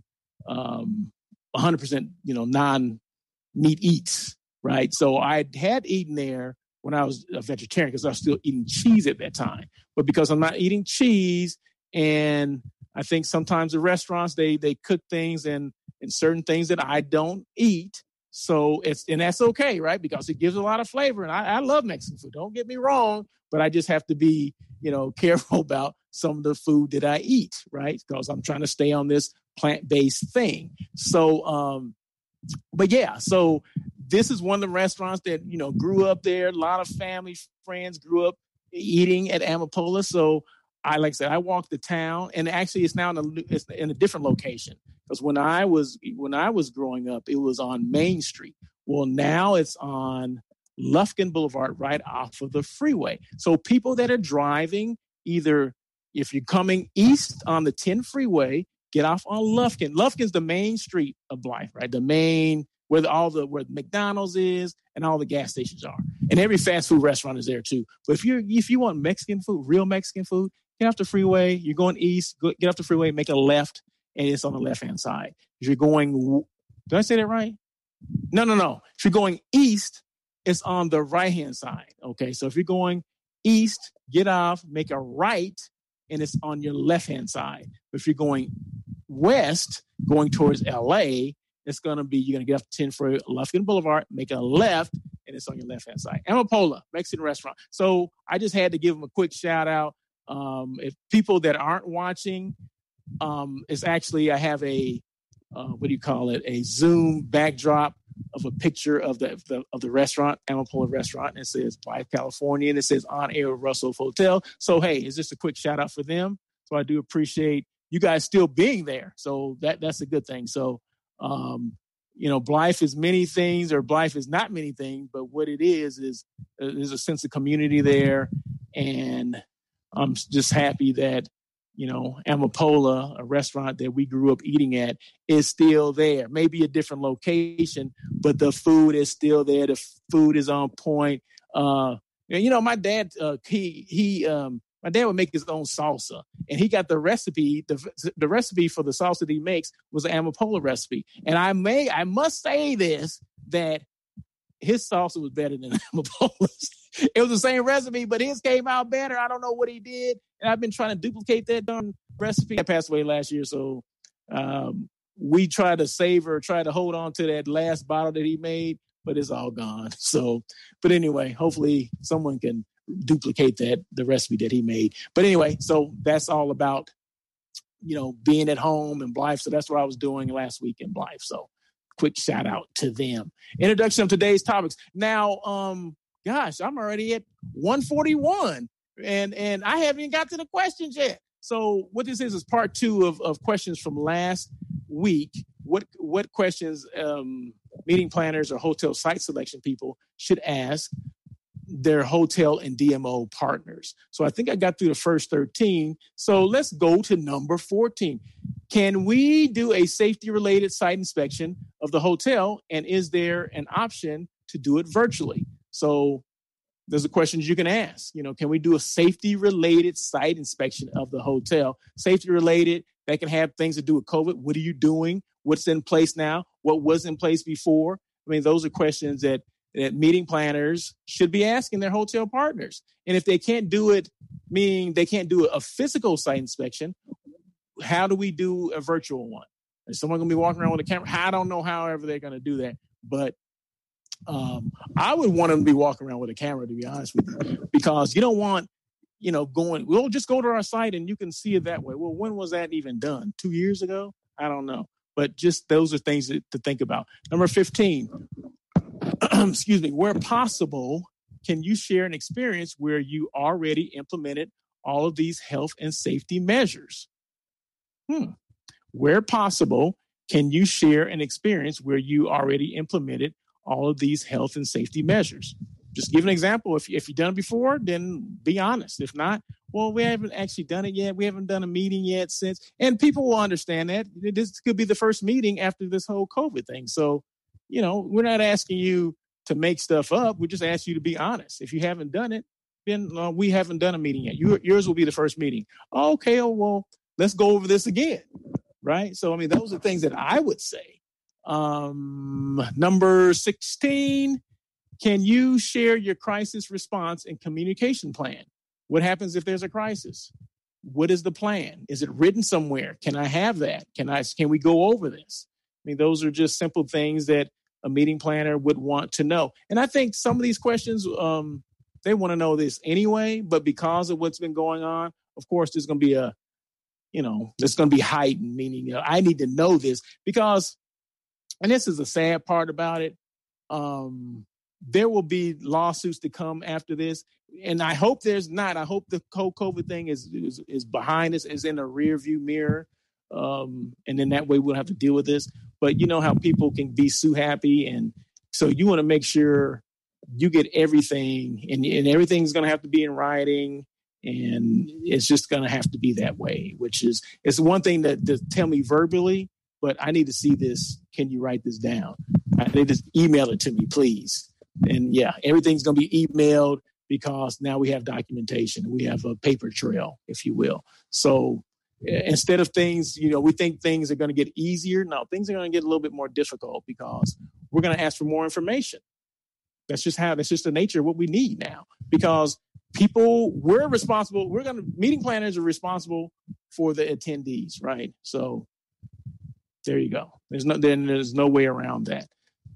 100%, non-meat eats, right? So I had eaten there when I was a vegetarian because I was still eating cheese at that time. But because I'm not eating cheese, and I think sometimes the restaurants, they cook things and certain things that I don't eat. So and that's okay, right? Because it gives a lot of flavor. And I love Mexican food. Don't get me wrong, but I just have to be, careful about some of the food that I eat, right? Because I'm trying to stay on this plant-based thing. So, but yeah, so this is one of the restaurants that, grew up there. A lot of family friends grew up eating at Amapola. So like I said, I walked the town, and actually it's now it's in a different location. Because when I was growing up, it was on Main Street. Well, now it's on Lufkin Boulevard, right off of the freeway. So people that are driving, either if you're coming east on the 10 freeway, get off on Lufkin. Lufkin's the main street of Blythe, right? The main where McDonald's is and all the gas stations are, and every fast food restaurant is there too. But if you want Mexican food, real Mexican food, get off the freeway. You're going east, get off the freeway, make a left. And it's on the left-hand side. If you're going, did I say that right? No. If you're going east, it's on the right-hand side. Okay, so if you're going east, get off, make a right, and it's on your left-hand side. But if you're going west, going towards LA, you're going to get off 10 for Lufkin Boulevard, make a left, and it's on your left-hand side. Amapola, Mexican restaurant. So I just had to give them a quick shout-out. If people that aren't watching, it's actually, I have a a Zoom backdrop of a picture of the restaurant, Amapola Restaurant, and it says Blythe, California, and it says On Air with Russell Hotel. So hey, it's just a quick shout out for them. So I do appreciate you guys still being there. So that's a good thing. So Blythe is many things, or Blythe is not many things, but what it is there's a sense of community there. And I'm just happy that, Amapola, a restaurant that we grew up eating at, is still there. Maybe a different location, but the food is still there. The food is on point. My dad, my dad would make his own salsa, and he got the recipe. The recipe for the salsa that he makes was an Amapola recipe. And I must say this, that his salsa was better than Amapola's. It was the same recipe, but his came out better. I don't know what he did. And I've been trying to duplicate that recipe. I passed away last year, so we try to hold on to that last bottle that he made, but it's all gone. So, but anyway, hopefully someone can duplicate the recipe that he made. But anyway, so that's all about, being at home in Blythe. So that's what I was doing last week in Blythe. So quick shout out to them. Introduction of today's topics. Now, gosh, I'm already at 141 and I haven't even got to the questions yet. So what this is part 2 of questions from last week. What questions meeting planners or hotel site selection people should ask their hotel and DMO partners. So I think I got through the first 13. So let's go to number 14. Can we do a safety-related site inspection of the hotel, and is there an option to do it virtually? So there's a question you can ask. Can we do a safety-related site inspection of the hotel? Safety-related, that can have things to do with COVID. What are you doing? What's in place now? What was in place before? I mean, those are questions that meeting planners should be asking their hotel partners. And if they can't do it, meaning they can't do a physical site inspection, how do we do a virtual one? Is someone going to be walking around with a camera? I don't know however they're going to do that. But I would want them to be walking around with a camera, to be honest with you, because you don't want, we'll just go to our site and you can see it that way. Well, when was that even done? 2 years ago? I don't know. But just those are things to think about. Number 15. Excuse me, where possible, can you share an experience where you already implemented all of these health and safety measures? Where possible, can you share an experience where you already implemented all of these health and safety measures? Just give an example. If you've done it before, then be honest. If not, well, we haven't actually done it yet. We haven't done a meeting yet since. And people will understand that. This could be the first meeting after this whole COVID thing. So, we're not asking you to make stuff up. We just ask you to be honest. If you haven't done it, then we haven't done a meeting yet. Yours will be the first meeting. Okay, well, let's go over this again, right? So, I mean, those are things that I would say. Number 16, can you share your crisis response and communication plan? What happens if there's a crisis? What is the plan? Is it written somewhere? Can I have that? Can we go over this? I mean, those are just simple things that a meeting planner would want to know. And I think some of these questions, they want to know this anyway, but because of what's been going on, of course, there's going to be there's going to be heightened, meaning, I need to know this because, and this is the sad part about it, there will be lawsuits to come after this. And I hope there's not. I hope the whole COVID thing is behind us, is in a rear view mirror. And then that way we'll have to deal with this. But you know how people can be so happy. And so you want to make sure you get everything and everything's going to have to be in writing. And it's just going to have to be that way, it's one thing to tell me verbally, but I need to see this. Can you write this down? I need to email it to me, please. And yeah, everything's going to be emailed because now we have documentation. We have a paper trail, if you will. So instead of things, we think things are going to get easier. No, things are going to get a little bit more difficult because we're going to ask for more information. That's just the nature of what we need now, because meeting planners are responsible for the attendees, right? So there you go. There's no way around that.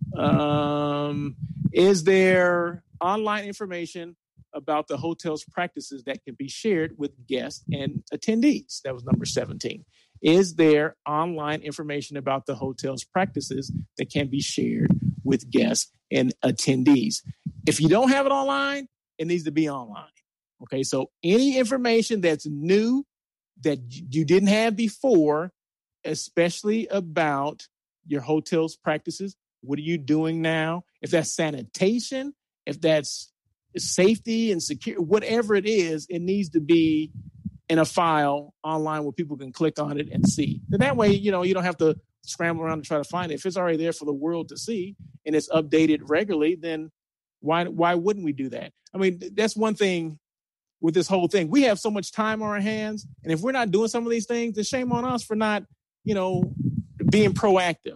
Is there online information about the hotel's practices that can be shared with guests and attendees? That was number 17. Is there online information about the hotel's practices that can be shared with guests and attendees? If you don't have it online, it needs to be online. Okay, so any information that's new that you didn't have before, especially about your hotel's practices. What are you doing now? If that's sanitation, if that's safety and security, whatever it is, it needs to be in a file online where people can click on it and see. And that way, you don't have to scramble around to try to find it. If it's already there for the world to see and it's updated regularly, then why wouldn't we do that? I mean, that's one thing with this whole thing. We have so much time on our hands, and if we're not doing some of these things, then shame on us for not, being proactive.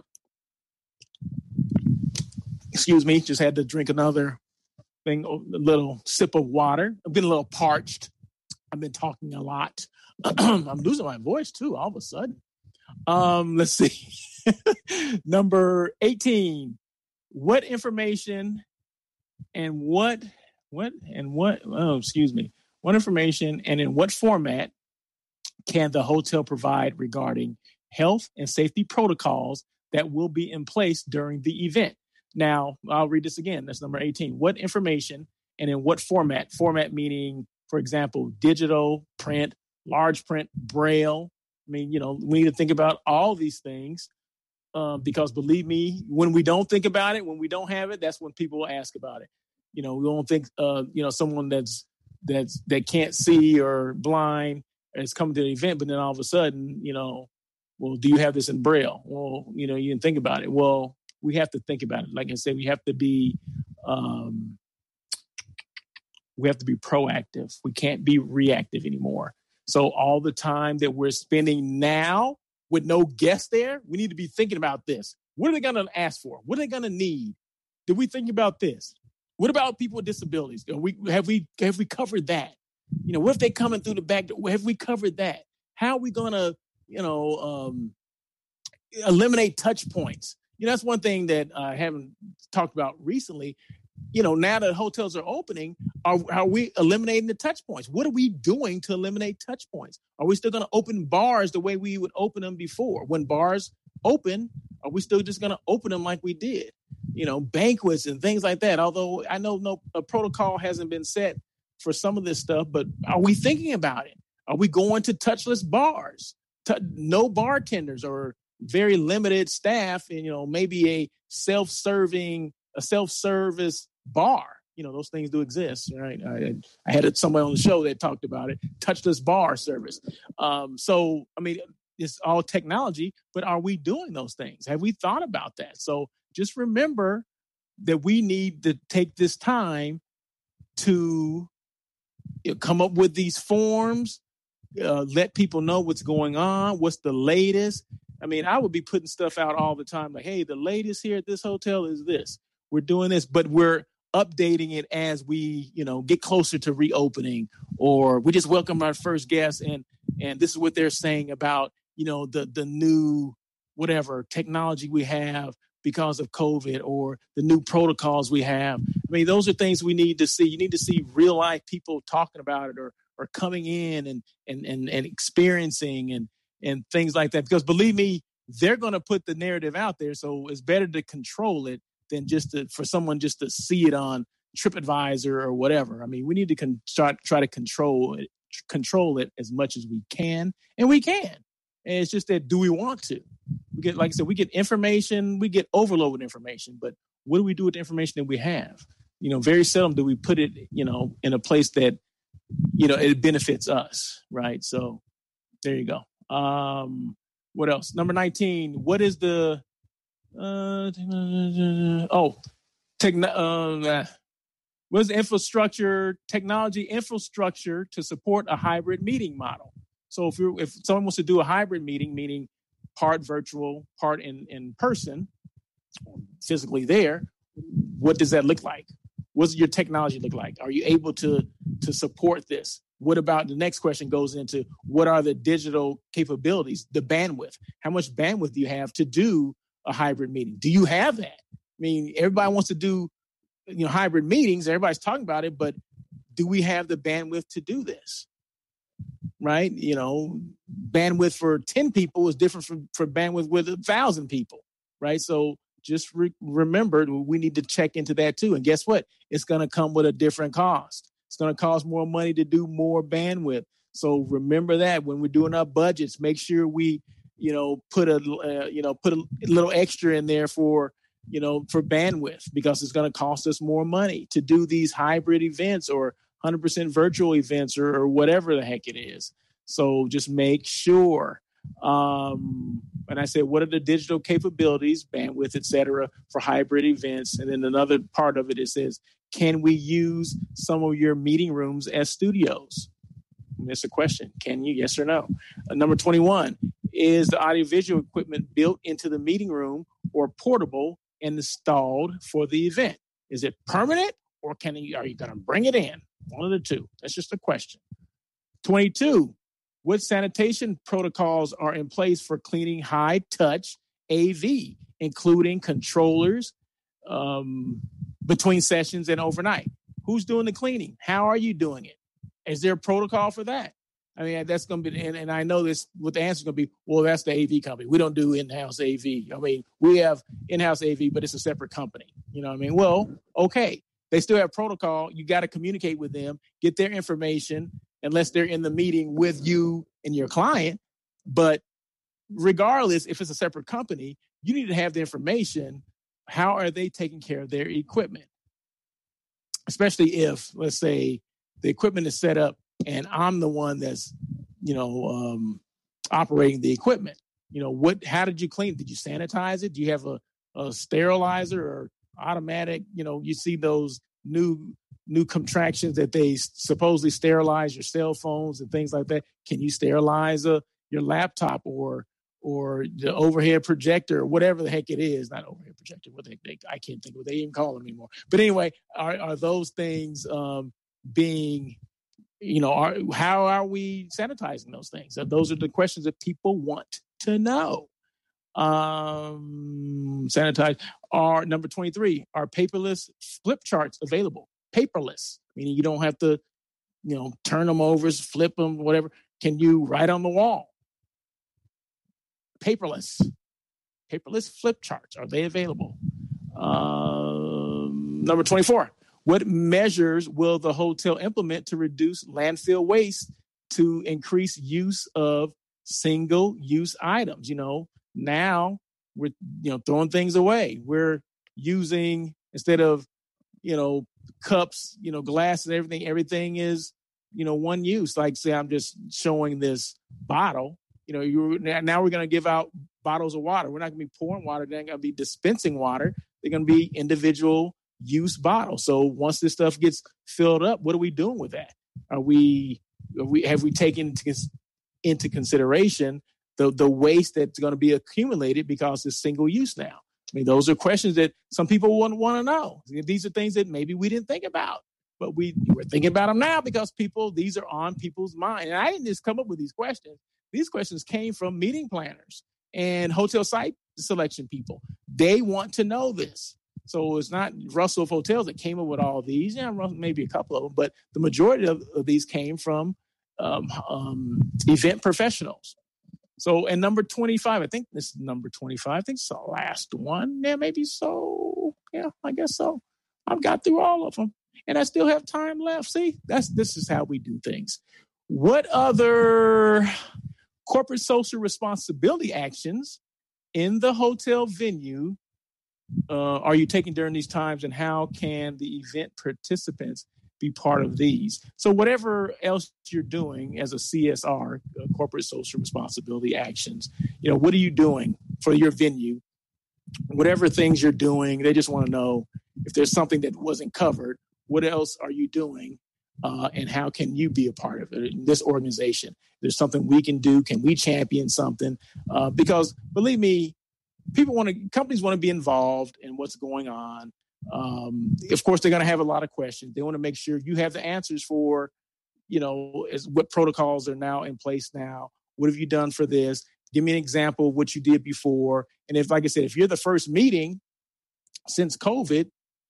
Excuse me, just had to drink another thing, a little sip of water. I'm getting a little parched. I've been talking a lot. I'm losing my voice too, all of a sudden. Let's see. Number 18. What information and what information and in what format can the hotel provide regarding health and safety protocols that will be in place during the event? Now, I'll read this again. That's number 18. What information and in what format? Format meaning, for example, digital, print, large print, braille. I mean, we need to think about all these things because believe me, when we don't think about it, when we don't have it, that's when people will ask about it. We don't think, someone that can't see or blind is coming to the event, but then all of a sudden, well, do you have this in braille? Well, you didn't think about it. Well, we have to think about it. Like I said, we have to be proactive. We can't be reactive anymore. So all the time that we're spending now with no guests there, we need to be thinking about this. What are they going to ask for? What are they going to need? Did we think about this? What about people with disabilities? Have we covered that? What if they coming through the back door? Have we covered that? How are we going to, eliminate touch points? That's one thing that I haven't talked about recently. Now that hotels are opening, are we eliminating the touch points? What are we doing to eliminate touch points? Are we still going to open bars the way we would open them before? When bars open, are we still just going to open them like we did? Banquets and things like that. Although I know a protocol hasn't been set for some of this stuff, but are we thinking about it? Are we going to touchless bars? No bartenders or very limited staff and, maybe a self-service bar. Those things do exist, right? I had somebody on the show that talked about it, touchless bar service. So, I mean, it's all technology, but are we doing those things? Have we thought about that? So just remember that we need to take this time to come up with these forms, let people know what's going on, what's the latest. I mean, I would be putting stuff out all the time like, hey, the latest here at this hotel is this. We're doing this, but we're updating it as we, get closer to reopening, or we just welcome our first guest and this is what they're saying about, the new whatever technology we have because of COVID or the new protocols we have. I mean, those are things we need to see. You need to see real life people talking about it or coming in and experiencing and things like that. Because believe me, they're going to put the narrative out there. So it's better to control it than for someone just to see it on TripAdvisor or whatever. I mean, we need to try to control it as much as we can, and we can. And it's just that, do we want to? We get, like I said, we get information, we get overload with information, but what do we do with the information that we have? Very seldom do we put it, in a place that, it benefits us, right? So there you go. What else? Number 19, what is the, what is the technology infrastructure to support a hybrid meeting model? So if someone wants to do a hybrid meeting, meaning part virtual, part in person, physically there, what does that look like? What does your technology look like? Are you able to support this? What about the next question goes into what are the digital capabilities, the bandwidth? How much bandwidth do you have to do a hybrid meeting? Do you have that? I mean, everybody wants to do, hybrid meetings. Everybody's talking about it, but do we have the bandwidth to do this? Right? Bandwidth for 10 people is different for bandwidth with 1,000 people, right? So just remember, we need to check into that too. And guess what? It's going to come with a different cost. It's going to cost more money to do more bandwidth. So remember that when we're doing our budgets, make sure we put a little extra in there for bandwidth, because it's going to cost us more money to do these hybrid events or 100% virtual events or whatever the heck it is. So just make sure. And I said, what are the digital capabilities, bandwidth, et cetera, for hybrid events? And then another part of it says, can we use some of your meeting rooms as studios? And that's a question. Can you? Yes or no? Number 21, is the audiovisual equipment built into the meeting room or portable and installed for the event? Is it permanent, or are you going to bring it in? One of the two. That's just a question. 22, what sanitation protocols are in place for cleaning high-touch AV, including controllers between sessions and overnight? Who's doing the cleaning? How are you doing it? Is there a protocol for that? I mean, that's going to be, and I know this, what the answer is going to be, well, that's the AV company. We don't do in-house AV. I mean, we have in-house AV, but it's a separate company. You know what I mean? Well, okay. They still have protocol. You got to communicate with them, get their information, unless they're in the meeting with you and your client. But regardless, if it's a separate company, you need to have the information. How are they taking care of their equipment? Especially if, let's say, the equipment is set up and I'm the one that's, operating the equipment. How did you clean it? Did you sanitize it? Do you have a sterilizer or automatic? You see those new contractions that they supposedly sterilize your cell phones and things like that. Can you sterilize your laptop or the overhead projector or whatever the heck it is? Not overhead projector. I can't think of what they even call them anymore. But anyway, are those things being, how are we sanitizing those things? Those are the questions that people want to know. Sanitize. Number 23, are paperless flip charts available? Paperless, meaning you don't have to, turn them over, flip them, whatever. Can you write on the wall? Paperless flip charts, are they available? Number 24, what measures will the hotel implement to reduce landfill waste to increase use of single-use items? Now we're throwing things away. We're using, instead of cups, glass and everything is one use. Like, say I'm just showing this bottle. Now we're going to give out bottles of water. We're not going to be pouring water. They're not going to be dispensing water. They're going to be individual use bottles. So once this stuff gets filled up, what are we doing with that? Have we taken into consideration the waste that's going to be accumulated because it's single use now? I mean, those are questions that some people want to know. These are things that maybe we didn't think about, but we're thinking about them now because these are on people's mind. And I didn't just come up with these questions. These questions came from meeting planners and hotel site selection people. They want to know this. So it's not Russell of Hotels that came up with all these. Yeah, maybe a couple of them, but the majority of these came from event professionals. So, and number 25, I think this is number 25. I think it's the last one. Yeah, maybe so. Yeah, I guess so. I've got through all of them, and I still have time left. See, this is how we do things. What other corporate social responsibility actions in the hotel venue are you taking during these times, and how can the event participants be part of these? So whatever else you're doing as a CSR, corporate social responsibility actions, what are you doing for your venue? Whatever things you're doing, they just want to know if there's something that wasn't covered. What else are you doing? And how can you be a part of it in this organization? There's something we can do. Can we champion something? Because believe me, companies want to be involved in what's going on. Of course, they're going to have a lot of questions. They want to make sure you have the answers for, what protocols are now in place now. What have you done for this? Give me an example of what you did before. And if, like I said, if you're the first meeting since COVID,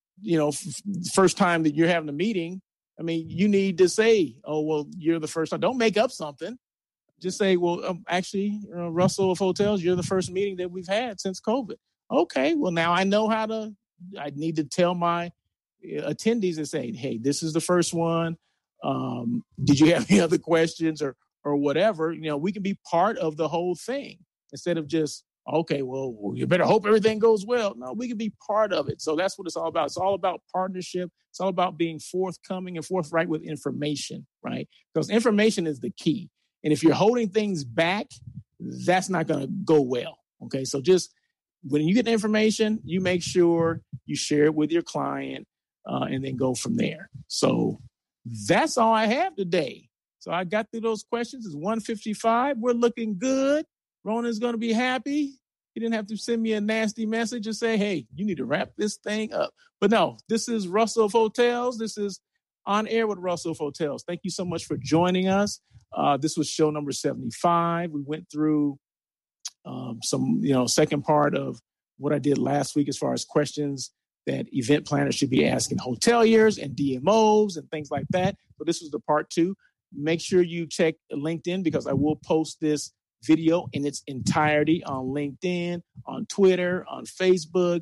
first time that you're having a meeting, I mean, you need to say, oh, well, you're the first time. Don't make up something. Just say, well, actually, Russell of Hotels, you're the first meeting that we've had since COVID. Okay, well, now I know I need to tell my attendees and say, hey, this is the first one. Did you have any other questions or whatever? We can be part of the whole thing. instead of just, okay, well, you better hope everything goes well. No, we can be part of it. So that's what it's all about. It's all about partnership. It's all about being forthcoming and forthright with information, right? Because information is the key. And if you're holding things back, that's not going to go well. Okay. So just when you get the information, you make sure you share it with your client and then go from there. So that's all I have today. So I got through those questions. It's 1:55. We're looking good. Rona's going to be happy. He didn't have to send me a nasty message and say, hey, you need to wrap this thing up. But no, this is Russell of Hotels. This is On Air with Russell of Hotels. Thank you so much for joining us. This was show number 75. We went through second part of what I did last week as far as questions that event planners should be asking hoteliers and DMOs and things like that. So this was the part 2. Make sure you check LinkedIn because I will post this video in its entirety on LinkedIn, on Twitter, on Facebook,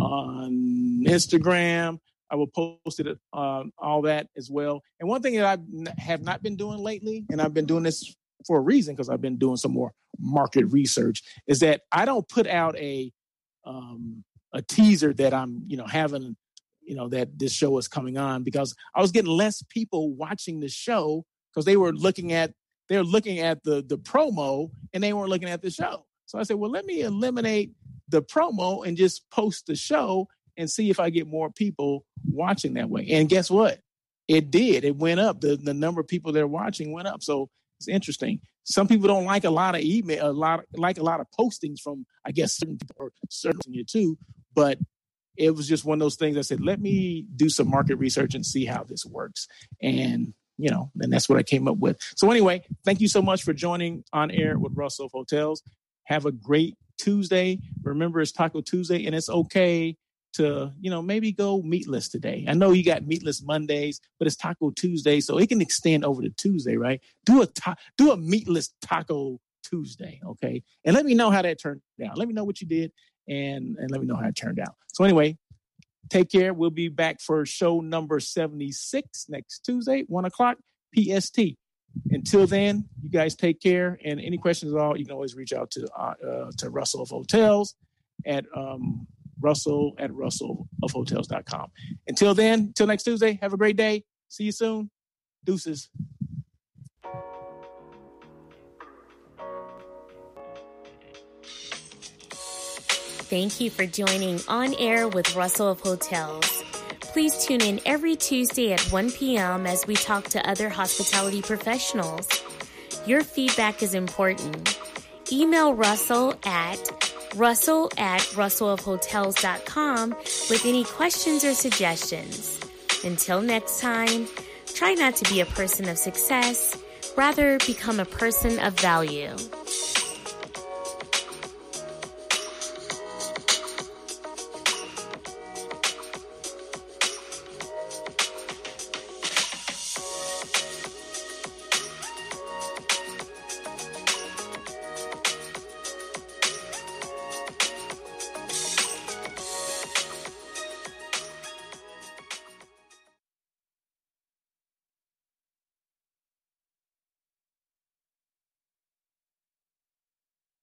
on Instagram. I will post it all that as well. And one thing that I have not been doing lately, and I've been doing this for a reason because I've been doing some more market research, is that I don't put out a teaser that I'm having that this show is coming on, because I was getting less people watching the show because they were looking at the promo and they weren't looking at the show. So I said, well, let me eliminate the promo and just post the show and see if I get more people watching that way. And guess what? It did. It went up. The number of people that are watching went up. So it's interesting. Some people don't like a lot of email, a lot of postings from, I guess, certain people or certain you too. But it was just one of those things. I said, let me do some market research and see how this works. And and that's what I came up with. So anyway, thank you so much for joining On Air with Russell of Hotels. Have a great Tuesday. Remember, it's Taco Tuesday, and it's okay to, maybe go meatless today. I know you got meatless Mondays, but it's Taco Tuesday, so it can extend over to Tuesday, right? Do a meatless Taco Tuesday, okay? And let me know how that turned out. Let me know what you did, and let me know how it turned out. So anyway, take care. We'll be back for show number 76 next Tuesday, 1:00 PST. Until then, you guys take care. And any questions at all, you can always reach out to Russell of Hotels at russellofhotels.com. Until then, till next Tuesday, have a great day. See you soon. Deuces. Thank you for joining On Air with Russell of Hotels. Please tune in every Tuesday at 1 p.m. as we talk to other hospitality professionals. Your feedback is important. Email Russell at russellofhotels.com with any questions or suggestions. Until next time, try not to be a person of success, rather become a person of value.